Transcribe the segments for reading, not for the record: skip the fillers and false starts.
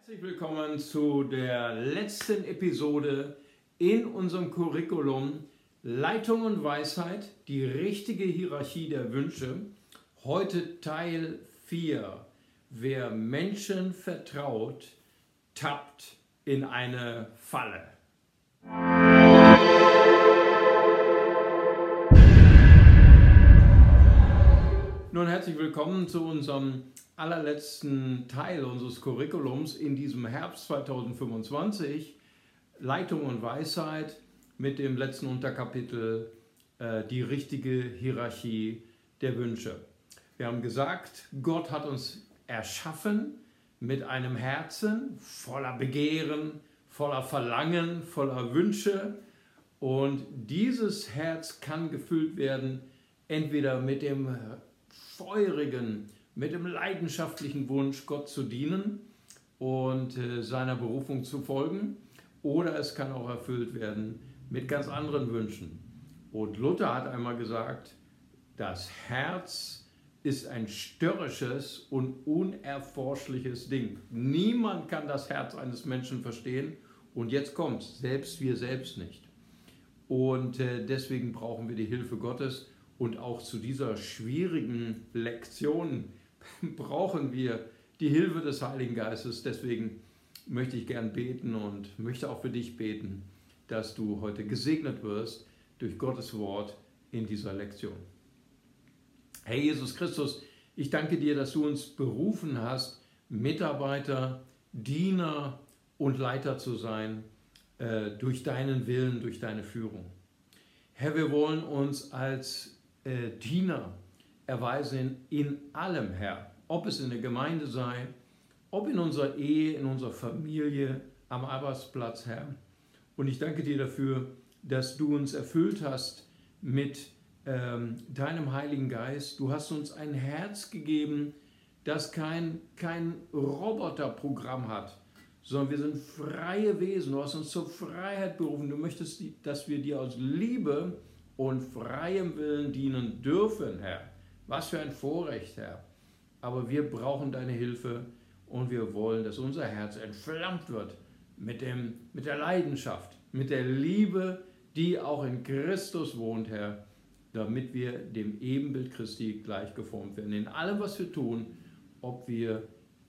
Herzlich willkommen zu der letzten Episode in unserem Curriculum Leitung und Weisheit, die richtige Hierarchie der Wünsche. Heute Teil 4. Wer Menschen vertraut, tappt in eine Falle. Nun herzlich willkommen zu unserem allerletzten Teil unseres Curriculums in diesem Herbst 2025, Leitung und Weisheit, mit dem letzten Unterkapitel die richtige Hierarchie der Wünsche. Wir haben gesagt, Gott hat uns erschaffen mit einem Herzen voller Begehren, voller Verlangen, voller Wünsche, und dieses Herz kann gefüllt werden entweder mit dem feurigen, mit dem leidenschaftlichen Wunsch, Gott zu dienen und seiner Berufung zu folgen, oder es kann auch erfüllt werden mit ganz anderen Wünschen. Und Luther hat einmal gesagt, das Herz ist ein störrisches und unerforschliches Ding. Niemand kann das Herz eines Menschen verstehen, und jetzt kommt's, selbst wir selbst nicht. Und deswegen brauchen wir die Hilfe Gottes, und auch zu dieser schwierigen Lektion brauchen wir die Hilfe des Heiligen Geistes. Deswegen möchte ich gern beten und möchte auch für dich beten, dass du heute gesegnet wirst durch Gottes Wort in dieser Lektion. Herr Jesus Christus, ich danke dir, dass du uns berufen hast, Mitarbeiter, Diener und Leiter zu sein, durch deinen Willen, durch deine Führung. Herr, wir wollen uns als Diener erweisen in allem, Herr. Ob es in der Gemeinde sei, ob in unserer Ehe, in unserer Familie, am Arbeitsplatz, Herr. Und ich danke dir dafür, dass du uns erfüllt hast mit deinem Heiligen Geist. Du hast uns ein Herz gegeben, das kein Roboterprogramm hat, sondern wir sind freie Wesen. Du hast uns zur Freiheit berufen. Du möchtest, dass wir dir aus Liebe und freiem Willen dienen dürfen, Herr. Was für ein Vorrecht, Herr. Aber wir brauchen deine Hilfe, und wir wollen, dass unser Herz entflammt wird mit der Leidenschaft, mit der Liebe, die auch in Christus wohnt, Herr, damit wir dem Ebenbild Christi gleich geformt werden. In allem, was wir tun, ob wir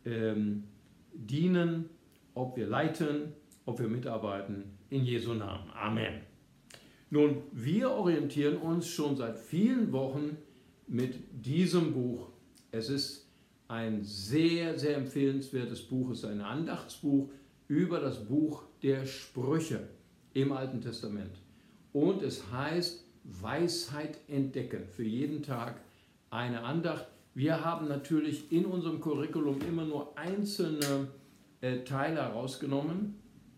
dienen, ob wir leiten, ob wir mitarbeiten, in Jesu Namen. Amen. Nun, wir orientieren uns schon seit vielen Wochen mit diesem Buch. Es ist ein sehr, sehr empfehlenswertes Buch. Es ist ein Andachtsbuch über das Buch der Sprüche im Alten Testament. Und es heißt Weisheit entdecken. Für jeden Tag eine Andacht. Wir haben natürlich in unserem Curriculum immer nur einzelne Teile herausgenommen.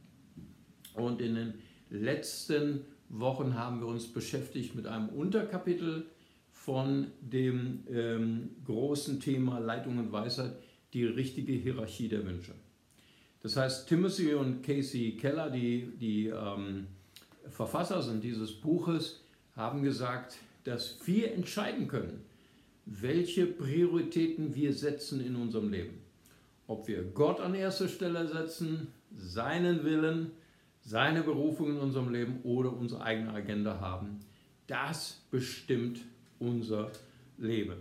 Und in den letzten Wochen haben wir uns beschäftigt mit einem Unterkapitel von dem großen Thema Leitung und Weisheit, die richtige Hierarchie der Wünsche. Das heißt, Timothy und Casey Keller, die Verfasser sind dieses Buches, haben gesagt, dass wir entscheiden können, welche Prioritäten wir setzen in unserem Leben. Ob wir Gott an erste Stelle setzen, seinen Willen, seine Berufung in unserem Leben oder unsere eigene Agenda haben, das bestimmt unser Leben.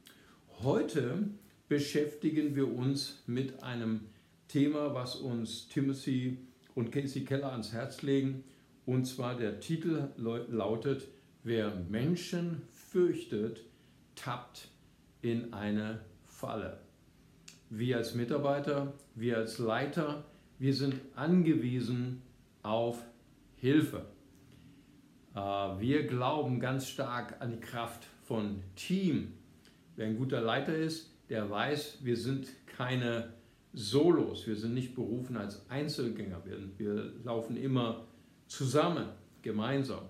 Heute beschäftigen wir uns mit einem Thema, was uns Timothy und Casey Keller ans Herz legen, und zwar der Titel lautet: Wer Menschen fürchtet, tappt in eine Falle. Wir als Mitarbeiter, wir als Leiter, wir sind angewiesen auf Hilfe. Wir glauben ganz stark an die Kraft von Team. Wer ein guter Leiter ist, der weiß, wir sind keine Solos, wir sind nicht berufen als Einzelgänger, wir laufen immer zusammen, gemeinsam.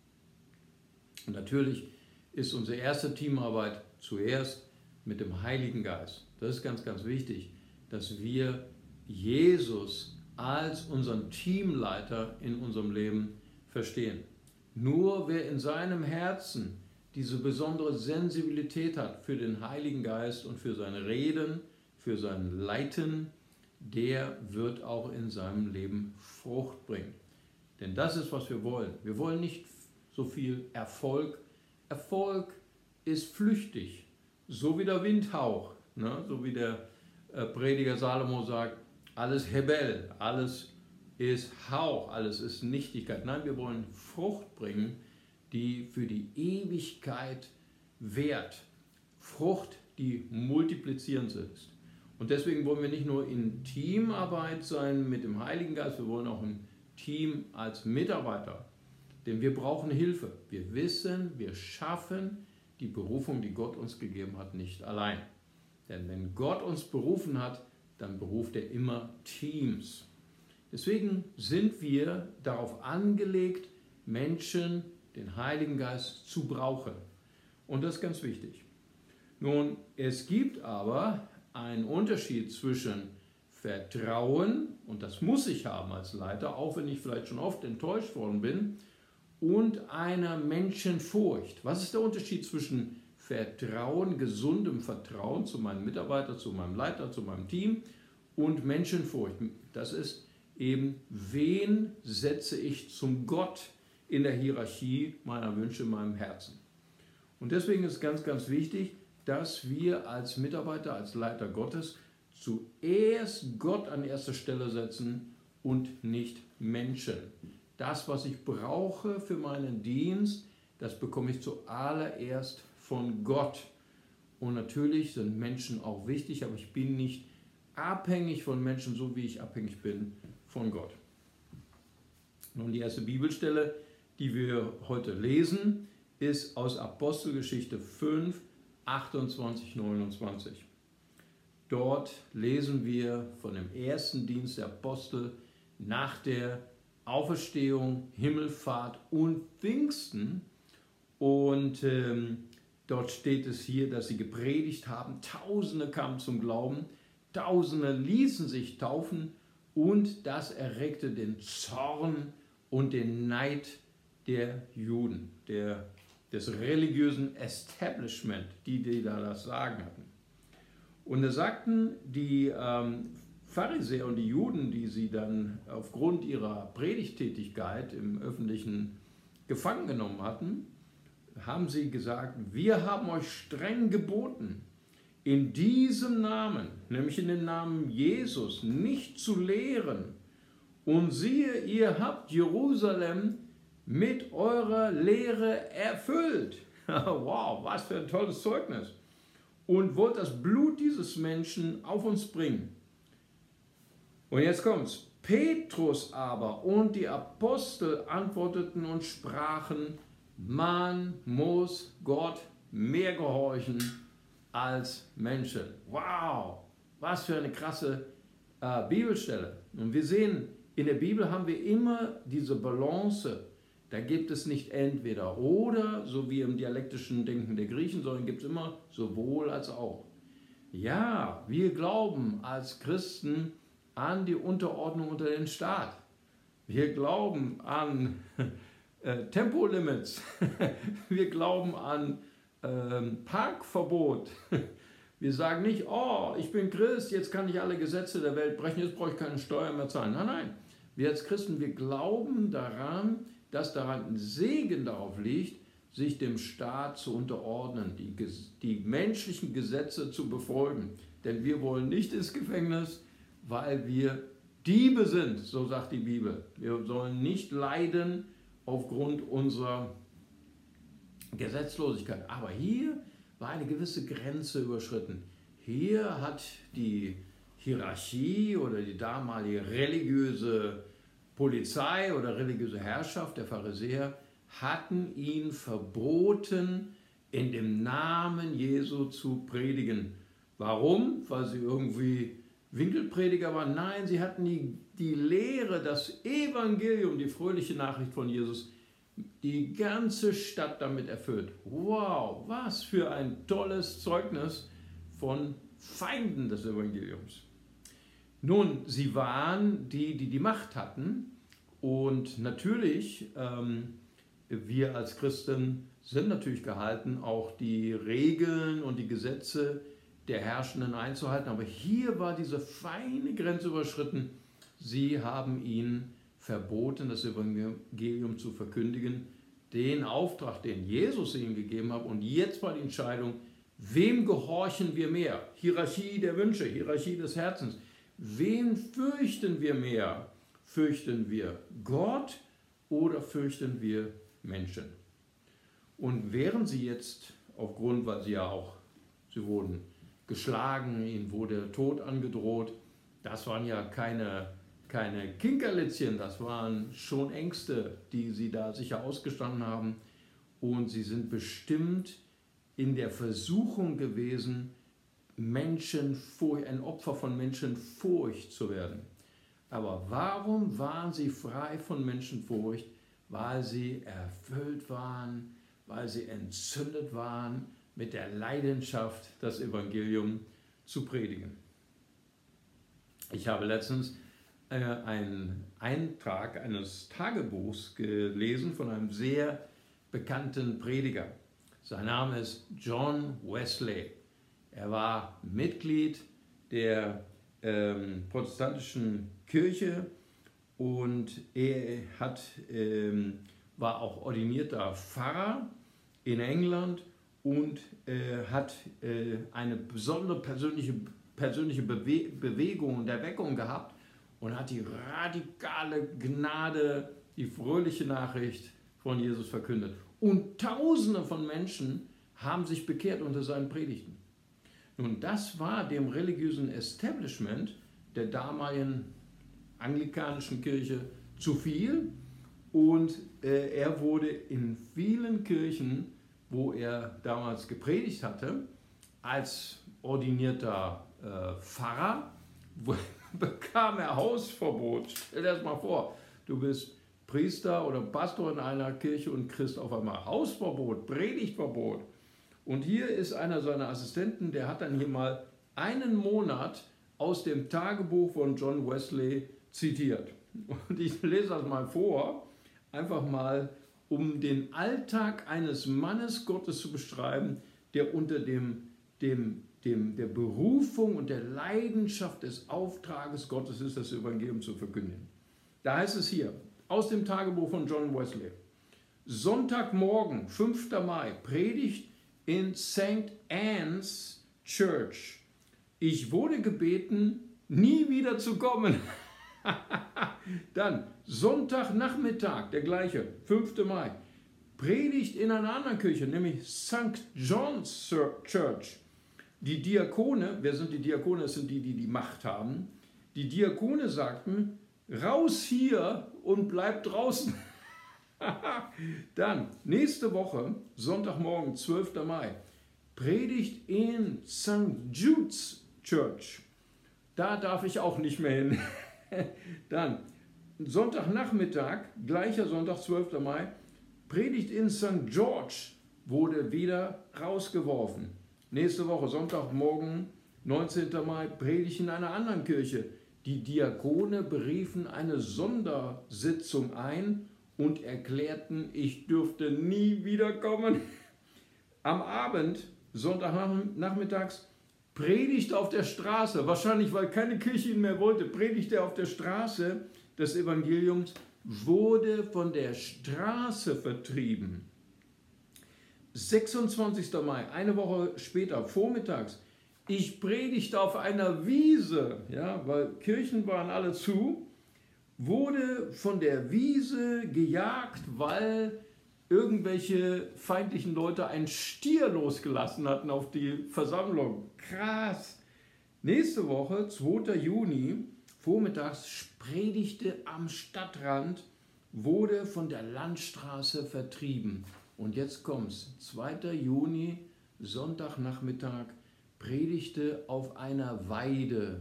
Und natürlich ist unsere erste Teamarbeit zuerst mit dem Heiligen Geist. Das ist ganz, ganz wichtig, dass wir Jesus als unseren Teamleiter in unserem Leben verstehen. Nur wer in seinem Herzen diese besondere Sensibilität hat für den Heiligen Geist und für sein Reden, für sein Leiten, der wird auch in seinem Leben Frucht bringen. Denn das ist, was wir wollen. Wir wollen nicht so viel Erfolg. Erfolg ist flüchtig, so wie der Windhauch, ne? So wie der Prediger Salomo sagt, alles Hebel, alles ist Hauch, alles ist Nichtigkeit. Nein, wir wollen Frucht bringen, die für die Ewigkeit währt. Frucht, die multiplizierend ist. Und deswegen wollen wir nicht nur in Teamarbeit sein mit dem Heiligen Geist, wir wollen auch im Team als Mitarbeiter. Denn wir brauchen Hilfe. Wir wissen, wir schaffen die Berufung, die Gott uns gegeben hat, nicht allein. Denn wenn Gott uns berufen hat, dann beruft er immer Teams. Deswegen sind wir darauf angelegt, Menschen, den Heiligen Geist zu brauchen. Und das ist ganz wichtig. Nun, es gibt aber einen Unterschied zwischen Vertrauen, und das muss ich haben als Leiter, auch wenn ich vielleicht schon oft enttäuscht worden bin, und einer Menschenfurcht. Was ist der Unterschied zwischen Vertrauen, gesundem Vertrauen zu meinem Mitarbeiter, zu meinem Leiter, zu meinem Team und Menschenfurcht? Das ist eben, wen setze ich zum Gott in der Hierarchie meiner Wünsche in meinem Herzen? Und deswegen ist ganz, ganz wichtig, dass wir als Mitarbeiter, als Leiter Gottes zuerst Gott an erster Stelle setzen und nicht Menschen. Das, was ich brauche für meinen Dienst, das bekomme ich zuallererst von Gott. Und natürlich sind Menschen auch wichtig, aber ich bin nicht abhängig von Menschen, so wie ich abhängig bin von Gott. Nun, die erste Bibelstelle, die wir heute lesen, ist aus Apostelgeschichte 5, 28, 29. Dort lesen wir von dem ersten Dienst der Apostel nach der Auferstehung, Himmelfahrt und Pfingsten. Und dort steht es hier, dass sie gepredigt haben. Tausende kamen zum Glauben, Tausende ließen sich taufen und das erregte den Zorn und den Neid der Juden, des religiösen Establishment, die da das Sagen hatten. Und da sagten die Pharisäer und die Juden, die sie dann aufgrund ihrer Predigttätigkeit im Öffentlichen gefangen genommen hatten, haben sie gesagt, wir haben euch streng geboten, in diesem Namen, nämlich in dem Namen Jesus, nicht zu lehren. Und siehe, ihr habt Jerusalem mit eurer Lehre erfüllt. Wow, was für ein tolles Zeugnis. Und wollt das Blut dieses Menschen auf uns bringen. Und jetzt kommt's. Petrus aber und die Apostel antworteten und sprachen, man muss Gott mehr gehorchen als Menschen. Wow, was für eine krasse Bibelstelle. Und wir sehen, in der Bibel haben wir immer diese Balance. Da gibt es nicht entweder oder, so wie im dialektischen Denken der Griechen, sondern gibt es immer sowohl als auch. Ja, wir glauben als Christen an die Unterordnung unter den Staat. Wir glauben an Tempolimits. Wir glauben an Parkverbot. Wir sagen nicht, oh, ich bin Christ, jetzt kann ich alle Gesetze der Welt brechen, jetzt brauche ich keine Steuern mehr zahlen. Nein, nein. Wir als Christen, wir glauben daran, dass daran ein Segen darauf liegt, sich dem Staat zu unterordnen, die menschlichen Gesetze zu befolgen. Denn wir wollen nicht ins Gefängnis, weil wir Diebe sind, so sagt die Bibel. Wir sollen nicht leiden aufgrund unserer Gesetzlosigkeit. Aber hier war eine gewisse Grenze überschritten. Hier hat die Hierarchie oder die damalige religiöse Polizei oder religiöse Herrschaft der Pharisäer hatten ihn verboten, in dem Namen Jesu zu predigen. Warum? Weil sie irgendwie Winkelprediger waren? Nein, sie hatten die Lehre, das Evangelium, die fröhliche Nachricht von Jesus, die ganze Stadt damit erfüllt. Wow, was für ein tolles Zeugnis von Feinden des Evangeliums. Nun, sie waren die Macht hatten und natürlich, wir als Christen sind natürlich gehalten, auch die Regeln und die Gesetze der Herrschenden einzuhalten. Aber hier war diese feine Grenze überschritten. Sie haben ihnen verboten, das Evangelium zu verkündigen, den Auftrag, den Jesus ihnen gegeben hat. Und jetzt war die Entscheidung, wem gehorchen wir mehr? Hierarchie der Wünsche, Hierarchie des Herzens. Wen fürchten wir mehr? Fürchten wir Gott oder fürchten wir Menschen? Und während sie jetzt aufgrund, weil sie wurden geschlagen, ihnen wurde Tod angedroht, das waren ja keine Kinkerlitzchen, das waren schon Ängste, die sie da sicher ausgestanden haben. Und sie sind bestimmt in der Versuchung gewesen, ein Opfer von Menschenfurcht zu werden. Aber warum waren sie frei von Menschenfurcht? Weil sie erfüllt waren, weil sie entzündet waren mit der Leidenschaft, das Evangelium zu predigen. Ich habe letztens einen Eintrag eines Tagebuchs gelesen von einem sehr bekannten Prediger. Sein Name ist John Wesley. Er war Mitglied der protestantischen Kirche und er war auch ordinierter Pfarrer in England und hat eine besondere persönliche Bewegung der Weckung gehabt und hat die radikale Gnade, die fröhliche Nachricht von Jesus verkündet. Und Tausende von Menschen haben sich bekehrt unter seinen Predigten. Nun, das war dem religiösen Establishment der damaligen anglikanischen Kirche zu viel und er wurde in vielen Kirchen, wo er damals gepredigt hatte, als ordinierter Pfarrer, bekam er Hausverbot. Stell dir das mal vor, du bist Priester oder Pastor in einer Kirche und kriegst auf einmal Hausverbot, Predigtverbot. Und hier ist einer seiner Assistenten, der hat dann hier mal einen Monat aus dem Tagebuch von John Wesley zitiert. Und ich lese das mal vor, einfach mal, um den Alltag eines Mannes Gottes zu beschreiben, der unter der Berufung und der Leidenschaft des Auftrages Gottes ist, das Evangelium zu verkündigen. Da heißt es hier, aus dem Tagebuch von John Wesley: Sonntagmorgen, 5. Mai, Predigt in St. Anne's Church. Ich wurde gebeten, nie wieder zu kommen. Dann Sonntagnachmittag, der gleiche, 5. Mai, Predigt in einer anderen Kirche, nämlich St. John's Church. Die Diakone, wer sind die Diakone? Das sind die Macht haben. Die Diakone sagten, raus hier und bleib draußen. Dann, nächste Woche, Sonntagmorgen, 12. Mai, Predigt in St. Jude's Church. Da darf ich auch nicht mehr hin. Dann, Sonntagnachmittag, gleicher Sonntag, 12. Mai, Predigt in St. George, wurde wieder rausgeworfen. Nächste Woche, Sonntagmorgen, 19. Mai, Predigt in einer anderen Kirche. Die Diakone beriefen eine Sondersitzung ein und erklärten, ich dürfte nie wiederkommen. Am Abend, Sonntagnachmittags, Predigt auf der Straße, wahrscheinlich weil keine Kirche ihn mehr wollte, predigte auf der Straße des Evangeliums, wurde von der Straße vertrieben. 26. Mai, eine Woche später, vormittags, ich predigte auf einer Wiese, ja, weil Kirchen waren alle zu, wurde von der Wiese gejagt, weil irgendwelche feindlichen Leute einen Stier losgelassen hatten auf die Versammlung. Krass. Nächste Woche, 2. Juni, vormittags, predigte am Stadtrand, wurde von der Landstraße vertrieben. Und jetzt kommt's, 2. Juni, Sonntagnachmittag, predigte auf einer Weide.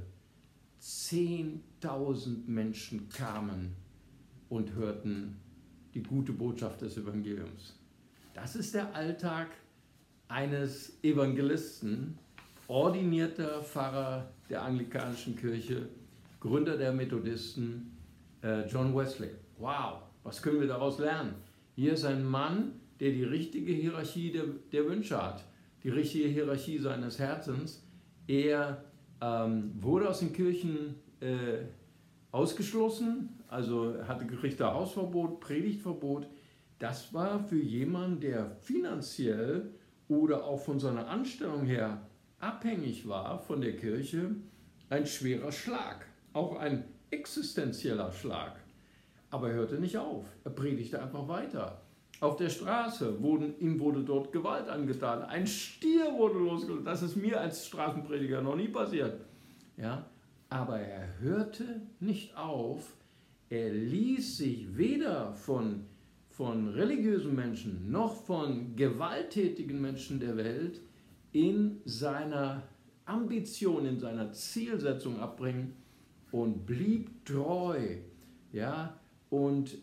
10.000 Menschen kamen und hörten die gute Botschaft des Evangeliums. Das ist der Alltag eines Evangelisten, ordinierter Pfarrer der anglikanischen Kirche, Gründer der Methodisten, John Wesley. Wow, was können wir daraus lernen? Hier ist ein Mann, der die richtige Hierarchie der Wünsche hat, die richtige Hierarchie seines Herzens. Er wurde aus den Kirchen ausgeschlossen, also kriegte da Hausverbot, Predigtverbot. Das war für jemanden, der finanziell oder auch von seiner Anstellung her abhängig war von der Kirche, ein schwerer Schlag, auch ein existenzieller Schlag. Aber er hörte nicht auf, er predigte einfach weiter. Auf der Straße ihm wurde dort Gewalt angetan, ein Stier wurde losgelassen, das ist mir als Straßenprediger noch nie passiert. Ja? Aber er hörte nicht auf, er ließ sich weder von religiösen Menschen noch von gewalttätigen Menschen der Welt in seiner Ambition, in seiner Zielsetzung abbringen und blieb treu. Ja? Und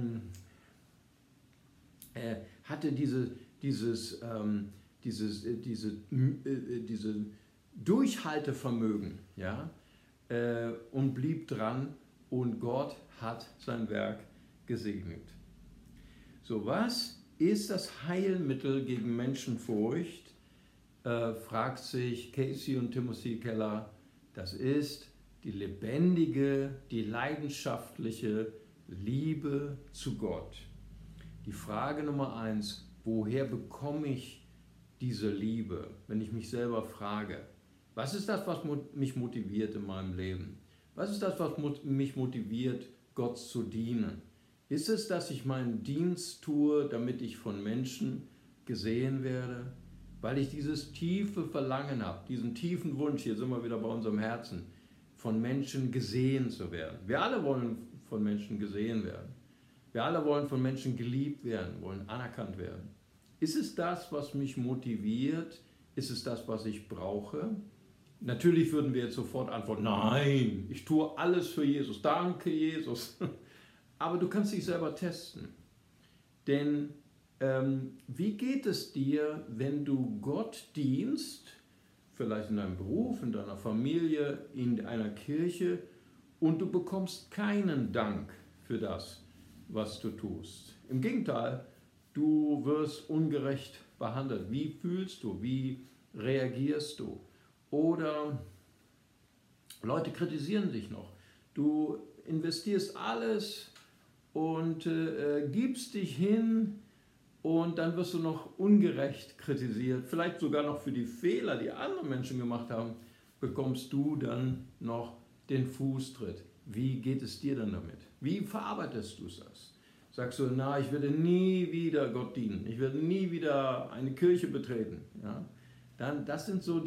hatte dieses Durchhaltevermögen, ja? Und blieb dran und Gott hat sein Werk gesegnet. So, was ist das Heilmittel gegen Menschenfurcht? Fragt sich Casey und Timothy Keller. Das ist die lebendige, die leidenschaftliche Liebe zu Gott. Die Frage Nummer 1, woher bekomme ich diese Liebe, wenn ich mich selber frage? Was ist das, was mich motiviert in meinem Leben? Was ist das, was mich motiviert, Gott zu dienen? Ist es, dass ich meinen Dienst tue, damit ich von Menschen gesehen werde? Weil ich dieses tiefe Verlangen habe, diesen tiefen Wunsch, hier sind wir wieder bei unserem Herzen, von Menschen gesehen zu werden. Wir alle wollen von Menschen gesehen werden. Wir alle wollen von Menschen geliebt werden, wollen anerkannt werden. Ist es das, was mich motiviert? Ist es das, was ich brauche? Natürlich würden wir jetzt sofort antworten, nein, ich tue alles für Jesus, danke Jesus. Aber du kannst dich selber testen. Denn wie geht es dir, wenn du Gott dienst, vielleicht in deinem Beruf, in deiner Familie, in einer Kirche, und du bekommst keinen Dank für das, was du tust? Im Gegenteil, du wirst ungerecht behandelt. Wie fühlst du? Wie reagierst du? Oder Leute kritisieren dich noch. Du investierst alles und gibst dich hin und dann wirst du noch ungerecht kritisiert. Vielleicht sogar noch für die Fehler, die andere Menschen gemacht haben, bekommst du dann noch den Fußtritt. Wie geht es dir dann damit? Wie verarbeitest du das? Sagst du, na, ich werde nie wieder Gott dienen. Ich werde nie wieder eine Kirche betreten. Ja? Dann, das sind so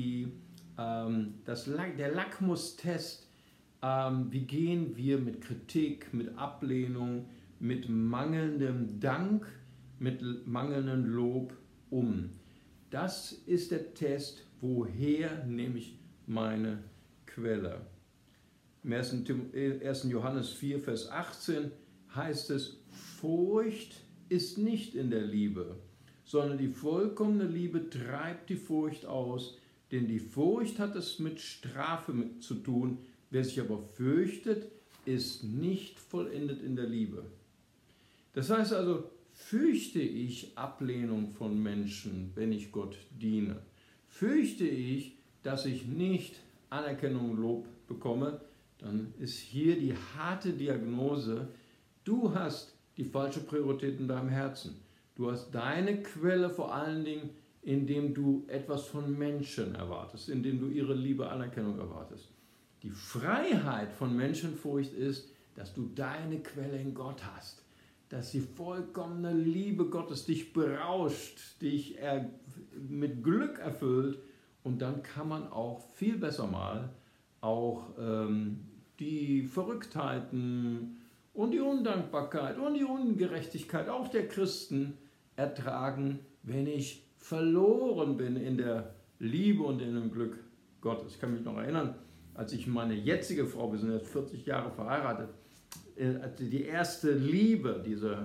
der Lackmustest. Wie gehen wir mit Kritik, mit Ablehnung, mit mangelndem Dank, mit mangelndem Lob um? Das ist der Test, woher nehme ich meine Quelle. Im 1. Johannes 4, Vers 18 heißt es, Furcht ist nicht in der Liebe, sondern die vollkommene Liebe treibt die Furcht aus, denn die Furcht hat es mit Strafe zu tun. Wer sich aber fürchtet, ist nicht vollendet in der Liebe. Das heißt also, fürchte ich Ablehnung von Menschen, wenn ich Gott diene? Fürchte ich, dass ich nicht Anerkennung und Lob bekomme? Dann ist hier die harte Diagnose, du hast die falsche Priorität in deinem Herzen. Du hast deine Quelle vor allen Dingen, indem du etwas von Menschen erwartest, indem du ihre Liebe, Anerkennung erwartest. Die Freiheit von Menschenfurcht ist, dass du deine Quelle in Gott hast, dass die vollkommene Liebe Gottes dich berauscht, dich mit Glück erfüllt, und dann kann man auch viel besser mal auch die Verrücktheiten und die Undankbarkeit und die Ungerechtigkeit auch der Christen ertragen, wenn ich verloren bin in der Liebe und in dem Glück Gottes. Ich kann mich noch erinnern, als ich meine jetzige Frau, wir sind jetzt 40 Jahre verheiratet, die erste Liebe, diese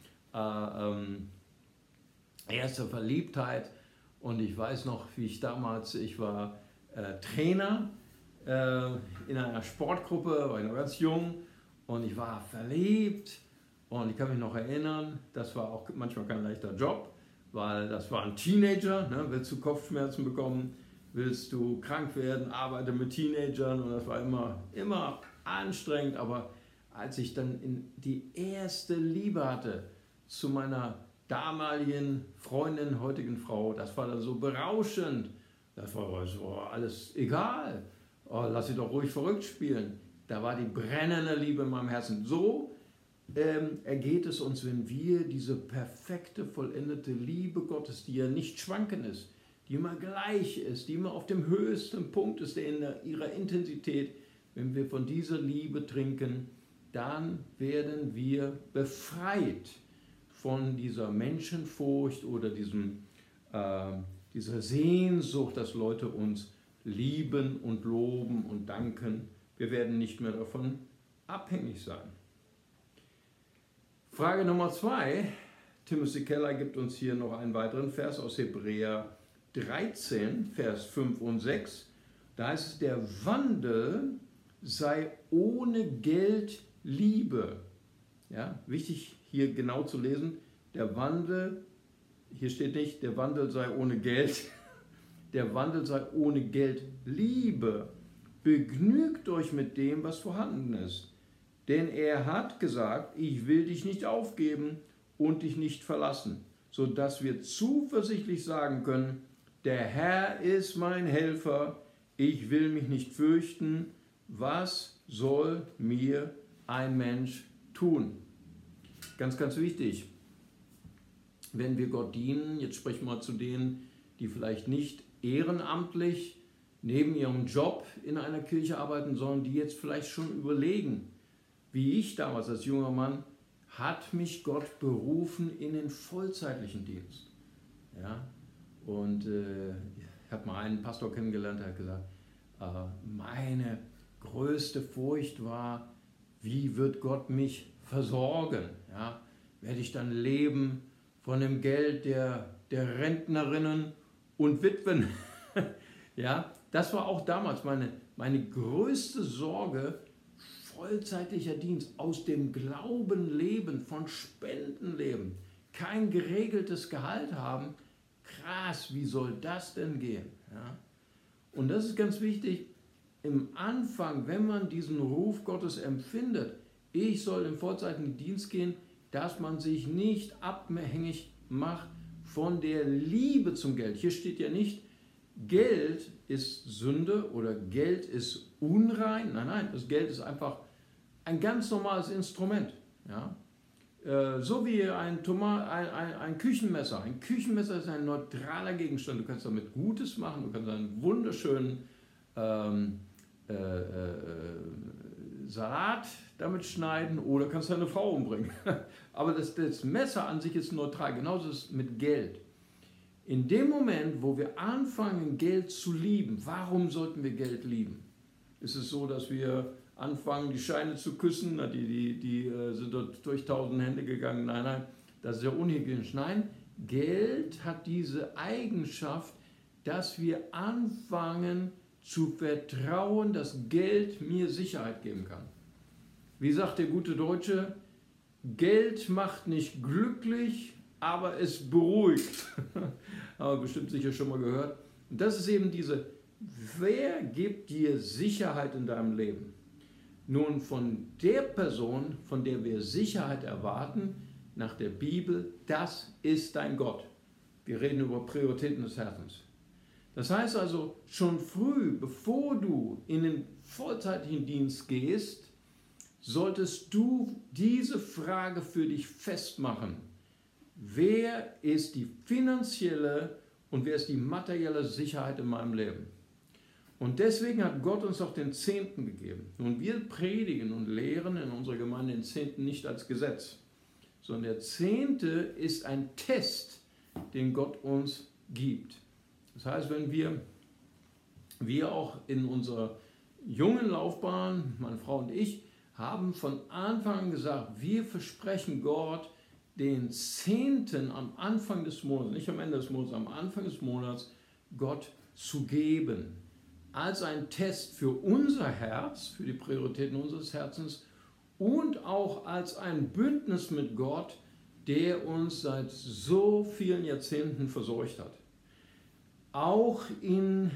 erste Verliebtheit, und ich weiß noch, wie ich war Trainer in einer Sportgruppe, war ich noch ganz jung, und ich war verliebt, und ich kann mich noch erinnern, das war auch manchmal kein leichter Job, weil das war ein Teenager, ne, willst du Kopfschmerzen bekommen, willst du krank werden, arbeite mit Teenagern und das war immer anstrengend, aber als ich dann die erste Liebe hatte zu meiner damaligen Freundin, heutigen Frau, das war dann so berauschend, das war so alles egal, oh, lass sie doch ruhig verrückt spielen, da war die brennende Liebe in meinem Herzen. So ergeht es uns, wenn wir diese perfekte, vollendete Liebe Gottes, die ja nicht schwanken ist, die immer gleich ist, die immer auf dem höchsten Punkt ist, in ihrer Intensität, wenn wir von dieser Liebe trinken, dann werden wir befreit von dieser Menschenfurcht oder dieser Sehnsucht, dass Leute uns lieben und loben und danken. Wir werden nicht mehr davon abhängig sein. Frage Nummer 2. Timothy Keller gibt uns hier noch einen weiteren Vers aus Hebräer 13, Vers 5 und 6. Da heißt es, der Wandel sei ohne Geld Liebe. Ja, wichtig hier genau zu lesen, der Wandel, hier steht nicht, der Wandel sei ohne Geld, der Wandel sei ohne Geld Liebe. Begnügt euch mit dem, was vorhanden ist. Denn er hat gesagt, ich will dich nicht aufgeben und dich nicht verlassen, sodass wir zuversichtlich sagen können, der Herr ist mein Helfer, ich will mich nicht fürchten, was soll mir ein Mensch tun? Ganz, ganz wichtig, wenn wir Gott dienen, jetzt sprechen wir zu denen, die vielleicht nicht ehrenamtlich neben ihrem Job in einer Kirche arbeiten, sondern die jetzt vielleicht schon überlegen, wie ich damals als junger Mann, hat mich Gott berufen in den vollzeitlichen Dienst. Ja? Und ich habe mal einen Pastor kennengelernt, der hat gesagt, meine größte Furcht war, wie wird Gott mich versorgen? Ja? Werde ich dann leben von dem Geld der Rentnerinnen und Witwen? Ja? Das war auch damals meine größte Sorge, vollzeitlicher Dienst, aus dem Glauben leben, von Spenden leben, kein geregeltes Gehalt haben. Krass, wie soll das denn gehen? Ja? Und das ist ganz wichtig, im Anfang, wenn man diesen Ruf Gottes empfindet, ich soll in vollzeitigen Dienst gehen, dass man sich nicht abhängig macht von der Liebe zum Geld. Hier steht ja nicht, Geld ist Sünde oder Geld ist unrein. Nein, das Geld ist einfach ein ganz normales Instrument. Ja? So wie ein Küchenmesser. Ein Küchenmesser ist ein neutraler Gegenstand. Du kannst damit Gutes machen, du kannst einen wunderschönen Salat damit schneiden oder kannst deine Frau umbringen. Aber das Messer an sich ist neutral. Genauso ist es mit Geld. In dem Moment, wo wir anfangen, Geld zu lieben, warum sollten wir Geld lieben? Ist es so, dass wir anfangen, die Scheine zu küssen, die sind dort durch 1000 Hände gegangen? Nein, das ist ja unhygienisch. Nein, Geld hat diese Eigenschaft, dass wir anfangen zu vertrauen, dass Geld mir Sicherheit geben kann. Wie sagt der gute Deutsche, Geld macht nicht glücklich, aber es beruhigt. Haben wir bestimmt sicher schon mal gehört. Und das ist eben wer gibt dir Sicherheit in deinem Leben? Nun, von der Person, von der wir Sicherheit erwarten, nach der Bibel, das ist dein Gott. Wir reden über Prioritäten des Herzens. Das heißt also, schon früh, bevor du in den vollzeitlichen Dienst gehst, solltest du diese Frage für dich festmachen. Wer ist die finanzielle und wer ist die materielle Sicherheit in meinem Leben? Und deswegen hat Gott uns auch den Zehnten gegeben. Und wir predigen und lehren in unserer Gemeinde den Zehnten nicht als Gesetz, sondern der Zehnte ist ein Test, den Gott uns gibt. Das heißt, wenn wir auch in unserer jungen Laufbahn, meine Frau und ich, haben von Anfang an gesagt, wir versprechen Gott, den Zehnten am Anfang des Monats, nicht am Ende des Monats, am Anfang des Monats, Gott zu geben. Als ein Test für unser Herz, für die Prioritäten unseres Herzens und auch als ein Bündnis mit Gott, der uns seit so vielen Jahrzehnten versorgt hat. auch in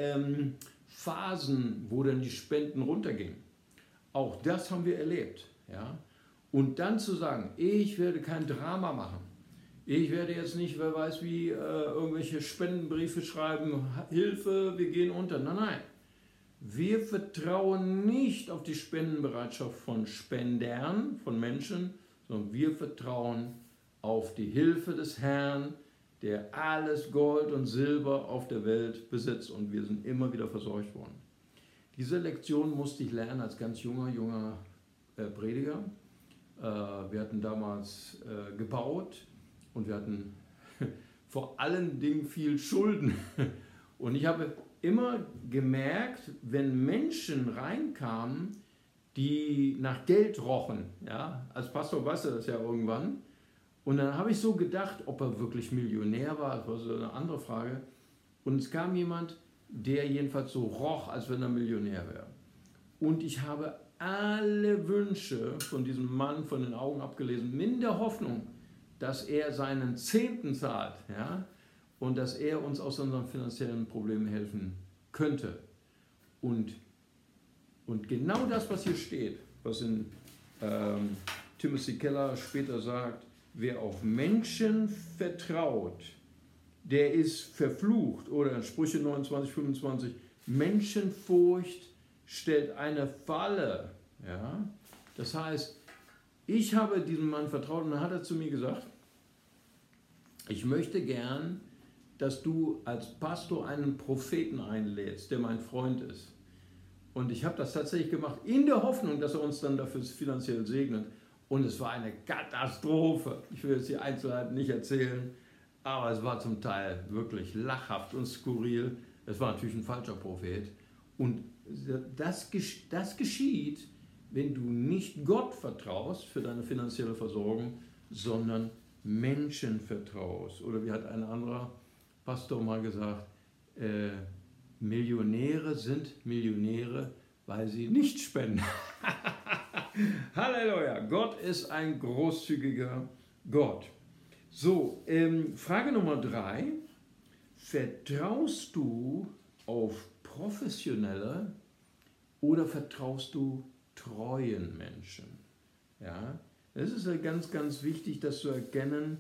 Phasen, wo dann die Spenden runtergingen. Auch das haben wir erlebt. Ja? Und dann zu sagen, ich werde kein Drama machen. Ich werde jetzt nicht, wer weiß wie, irgendwelche Spendenbriefe schreiben, Hilfe, wir gehen unter. Nein, nein. Wir vertrauen nicht auf die Spendenbereitschaft von Spendern, von Menschen, sondern wir vertrauen auf die Hilfe des Herrn, der alles Gold und Silber auf der Welt besitzt. Und wir sind immer wieder versorgt worden. Diese Lektion musste ich lernen als ganz junger Prediger. Wir hatten damals gebaut und wir hatten vor allen Dingen viel Schulden. Und ich habe immer gemerkt, wenn Menschen reinkamen, die nach Geld rochen, ja, als Pastor weißt du das ja irgendwann, und dann habe ich so gedacht, ob er wirklich Millionär war, das war so eine andere Frage, und es kam jemand, der jedenfalls so roch, als wenn er Millionär wäre. Und ich habe alle Wünsche von diesem Mann von den Augen abgelesen, in der Hoffnung, dass er seinen Zehnten zahlt, ja, und dass er uns aus unseren finanziellen Problemen helfen könnte. Und genau das, was hier steht, was in Timothy Keller später sagt, wer auf Menschen vertraut, der ist verflucht. Oder in Sprüche 29, 25, Menschenfurcht stellt eine Falle. Ja? Das heißt, ich habe diesem Mann vertraut und dann hat er zu mir gesagt, ich möchte gern, dass du als Pastor einen Propheten einlädst, der mein Freund ist. Und ich habe das tatsächlich gemacht, in der Hoffnung, dass er uns dann dafür finanziell segnet. Und es war eine Katastrophe. Ich will jetzt die Einzelheiten nicht erzählen, aber es war zum Teil wirklich lachhaft und skurril. Es war natürlich ein falscher Prophet. Und das geschieht, wenn du nicht Gott vertraust für deine finanzielle Versorgung, sondern Menschen vertraust. Oder wie hat ein anderer Pastor mal gesagt, Millionäre sind Millionäre, weil sie nicht spenden. Halleluja, Gott ist ein großzügiger Gott. So, Frage Nummer 3. Vertraust du auf professionelle oder vertraust du treuen Menschen? Ja, es ist ganz, ganz wichtig, das zu erkennen,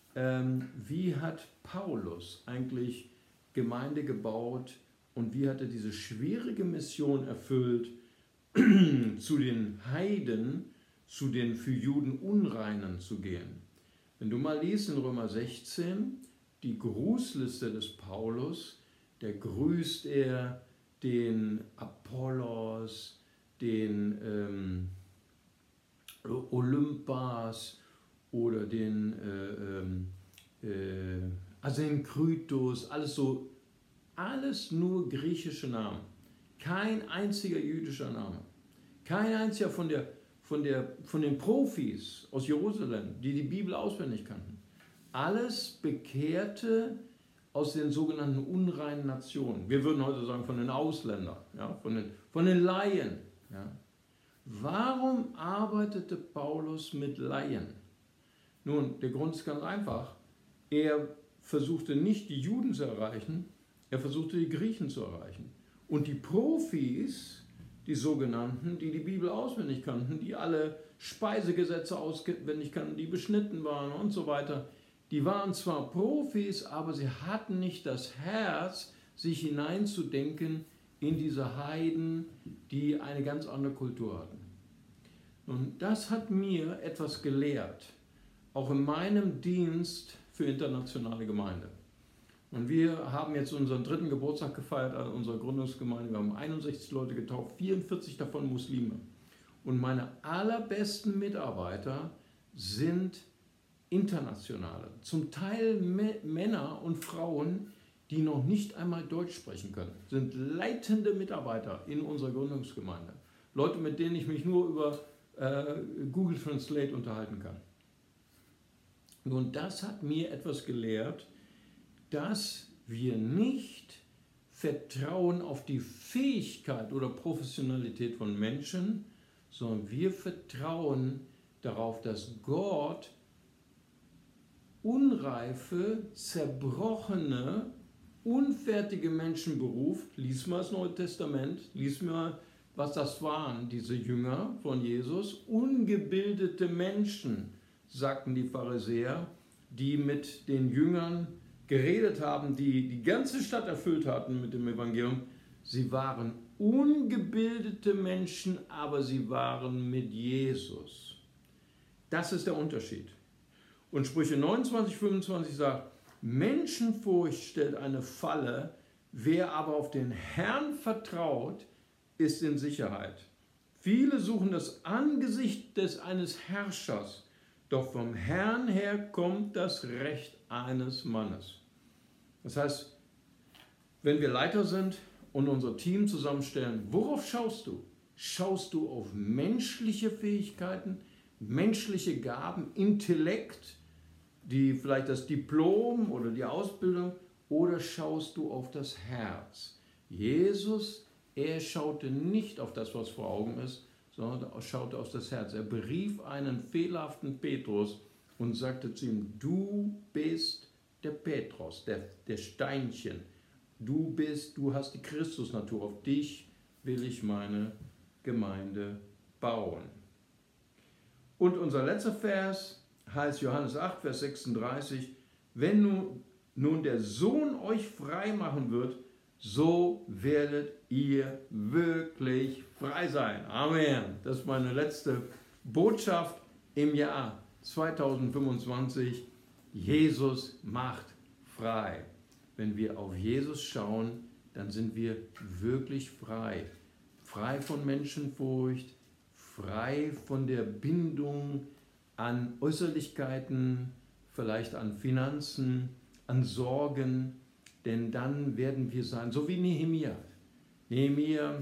wie hat Paulus eigentlich Gemeinde gebaut und wie hat er diese schwierige Mission erfüllt, zu den Heiden, zu den für Juden Unreinen zu gehen. Wenn du mal liest in Römer 16, die Grußliste des Paulus, da grüßt er den Apollos, den Olympas oder den Asenkrytos, alles nur griechische Namen. Kein einziger jüdischer Name. Kein einziger von den Profis aus Jerusalem, die die Bibel auswendig kannten. Alles Bekehrte aus den sogenannten unreinen Nationen. Wir würden heute sagen von den Ausländern, ja, von den Laien. Ja. Warum arbeitete Paulus mit Laien? Nun, der Grund ist ganz einfach. Er versuchte nicht die Juden zu erreichen, er versuchte die Griechen zu erreichen. Und die Profis, die sogenannten, die die Bibel auswendig kannten, die alle Speisegesetze auswendig kannten, die beschnitten waren und so weiter, die waren zwar Profis, aber sie hatten nicht das Herz, sich hineinzudenken in diese Heiden, die eine ganz andere Kultur hatten. Und das hat mir etwas gelehrt, auch in meinem Dienst für internationale Gemeinde. Und wir haben jetzt unseren 3. Geburtstag gefeiert an unserer Gründungsgemeinde. Wir haben 61 Leute getauft, 44 davon Muslime. Und meine allerbesten Mitarbeiter sind internationale, zum Teil Männer und Frauen, die noch nicht einmal Deutsch sprechen können, sind leitende Mitarbeiter in unserer Gründungsgemeinde. Leute, mit denen ich mich nur über Google Translate unterhalten kann. Und das hat mir etwas gelehrt, dass wir nicht vertrauen auf die Fähigkeit oder Professionalität von Menschen, sondern wir vertrauen darauf, dass Gott unreife, zerbrochene unfertige Menschen beruft. Lies mal das Neue Testament, lies mal, was das waren, diese Jünger von Jesus. Ungebildete Menschen, sagten die Pharisäer, die mit den Jüngern geredet haben, die die ganze Stadt erfüllt hatten mit dem Evangelium. Sie waren ungebildete Menschen, aber sie waren mit Jesus. Das ist der Unterschied. Und Sprüche 29, 25 sagt, Menschenfurcht stellt eine Falle, wer aber auf den Herrn vertraut, ist in Sicherheit. Viele suchen das Angesicht eines Herrschers, doch vom Herrn her kommt das Recht eines Mannes. Das heißt, wenn wir Leiter sind und unser Team zusammenstellen, worauf schaust du? Schaust du auf menschliche Fähigkeiten, menschliche Gaben, Intellekt, vielleicht das Diplom oder die Ausbildung, oder schaust du auf das Herz? Jesus, er schaute nicht auf das, was vor Augen ist, sondern er schaute auf das Herz. Er berief einen fehlerhaften Petrus und sagte zu ihm, du bist der Petrus, der Steinchen. Du hast die Christusnatur, auf dich will ich meine Gemeinde bauen. Und unser letzter Vers heißt Johannes 8, Vers 36, wenn nun der Sohn euch frei machen wird, so werdet ihr wirklich frei sein. Amen. Das ist meine letzte Botschaft im Jahr 2025. Jesus macht frei. Wenn wir auf Jesus schauen, dann sind wir wirklich frei. Frei von Menschenfurcht, frei von der Bindung an Äußerlichkeiten, vielleicht an Finanzen, an Sorgen, denn dann werden wir sein, so wie Nehemia. Nehemia,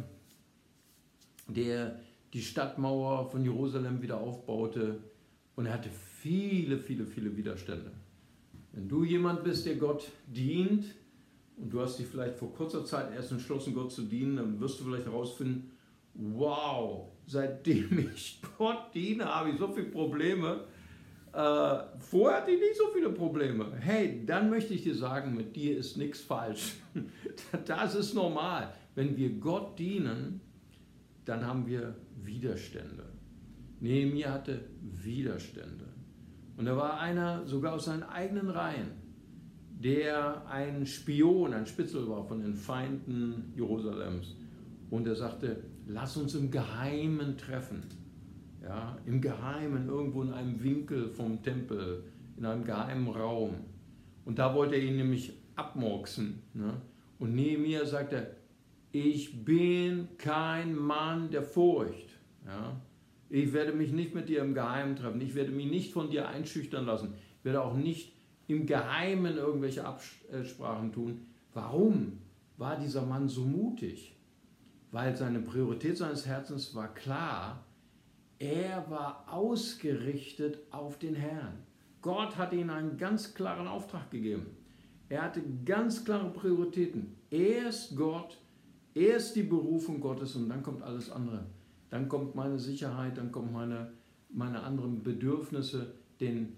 der die Stadtmauer von Jerusalem wieder aufbaute und er hatte viele, viele, viele Widerstände. Wenn du jemand bist, der Gott dient und du hast dich vielleicht vor kurzer Zeit erst entschlossen, Gott zu dienen, dann wirst du vielleicht herausfinden, wow, seitdem ich Gott diene, habe ich so viele Probleme. Vorher hatte ich nicht so viele Probleme. Hey, dann möchte ich dir sagen, mit dir ist nichts falsch. Das ist normal. Wenn wir Gott dienen, dann haben wir Widerstände. Nehemia hatte Widerstände. Und da war einer sogar aus seinen eigenen Reihen, der ein Spion, ein Spitzel war von den Feinden Jerusalems. Und er sagte, lass uns im Geheimen treffen. Ja, im Geheimen, irgendwo in einem Winkel vom Tempel, in einem geheimen Raum. Und da wollte er ihn nämlich abmurksen. Ne? Und Nehemia sagte, ich bin kein Mann der Furcht. Ja? Ich werde mich nicht mit dir im Geheimen treffen. Ich werde mich nicht von dir einschüchtern lassen. Ich werde auch nicht im Geheimen irgendwelche Absprachen tun. Warum war dieser Mann so mutig? Weil seine Priorität seines Herzens war klar. Er war ausgerichtet auf den Herrn. Gott hat ihm einen ganz klaren Auftrag gegeben. Er hatte ganz klare Prioritäten. Erst Gott, erst die Berufung Gottes und dann kommt alles andere. Dann kommt meine Sicherheit, dann kommen meine anderen Bedürfnisse. Denn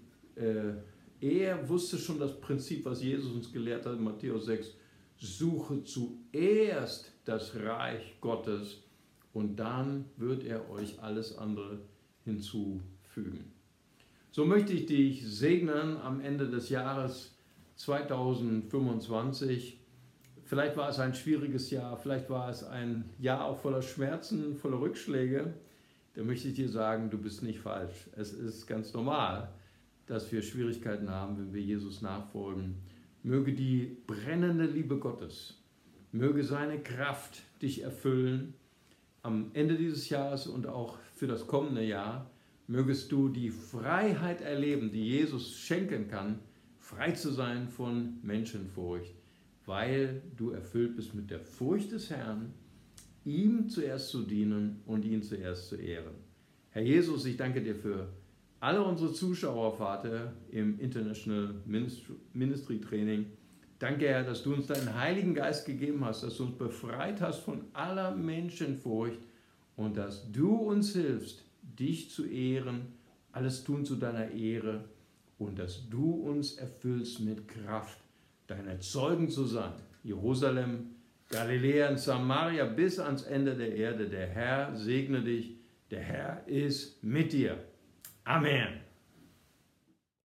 er wusste schon das Prinzip, was Jesus uns gelehrt hat in Matthäus 6. Suche zuerst das Reich Gottes und dann wird er euch alles andere hinzufügen. So möchte ich dich segnen am Ende des Jahres 2025. Vielleicht war es ein schwieriges Jahr, vielleicht war es ein Jahr auch voller Schmerzen, voller Rückschläge. Da möchte ich dir sagen, du bist nicht falsch. Es ist ganz normal, dass wir Schwierigkeiten haben, wenn wir Jesus nachfolgen. Möge die brennende Liebe Gottes, möge seine Kraft dich erfüllen am Ende dieses Jahres und auch für das kommende Jahr. Mögest du die Freiheit erleben, die Jesus schenken kann, frei zu sein von Menschenfurcht, weil du erfüllt bist mit der Furcht des Herrn, ihm zuerst zu dienen und ihn zuerst zu ehren. Herr Jesus, ich danke dir für alle unsere Zuschauer, Vater, im International Ministry Training. Danke, Herr, dass du uns deinen Heiligen Geist gegeben hast, dass du uns befreit hast von aller Menschenfurcht und dass du uns hilfst, dich zu ehren, alles tun zu deiner Ehre und dass du uns erfüllst mit Kraft, deine Zeugen zu sein Jerusalem, Galiläa und Samaria bis ans Ende der Erde. Der Herr segne dich, der Herr ist mit dir. Amen.